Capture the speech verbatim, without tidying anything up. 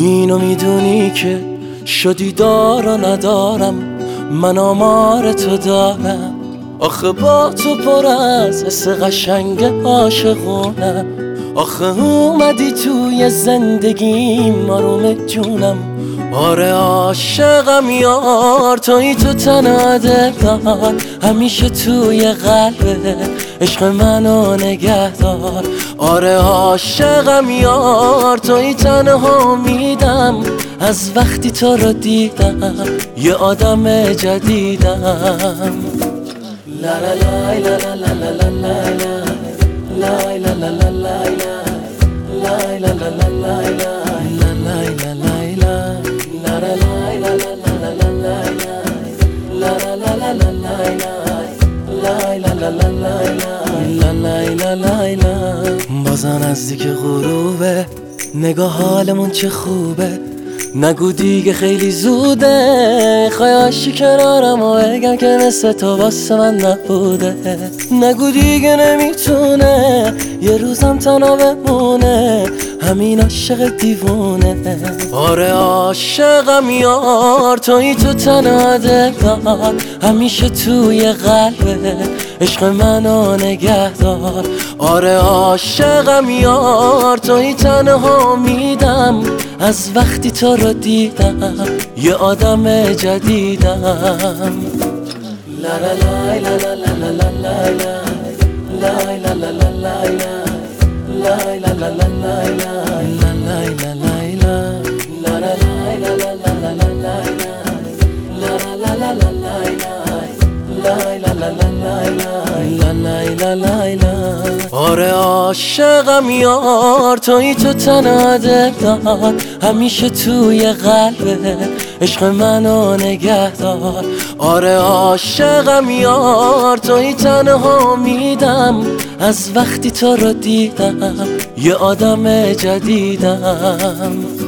اینو میدونی که شدی دار و ندارم، من آمار تو دارم. آخه با تو پر از حس قشنگ عاشقونم. آخه اومدی توی زندگیم آروم جونم. آره عاشقم یار، توی تو تنها دلدار، همیشه توی قلبه عشق منو نگه دار. آره عاشقم یار، توی تنها میدم، از وقتی تو رو دیدم یه آدم جدیدم. لا لا لا لا لا لا لا لا لا لا لا لا لا لا لا بازم نزدیک غروبه، نگاه حالمون چه خوبه. نگو دیگه خیلی زوده، خواهشی کنارم و بگم که مثل تو واسه من نبوده. نگو دیگه نمیتونه یه روزم تنها بمونه، همین عاشق دیوونه. آره عاشقم یار، توی تو تنها دلدار، همیشه توی قلبه عشق منو نگه دار. آره عاشقم یار، توی تنها میدم، از وقتی تو رو دیدم یه آدم جدیدم. لا لا لا لا لا لا لا لا لا لا لا لا لا لا آره عاشقم یار، توی تو تنها دلدار، همیشه توی قلبه عشق منو نگه دار. آره عاشقم یار، توی تنها میدم، از وقتی تو رو دیدم یه آدم جدیدم.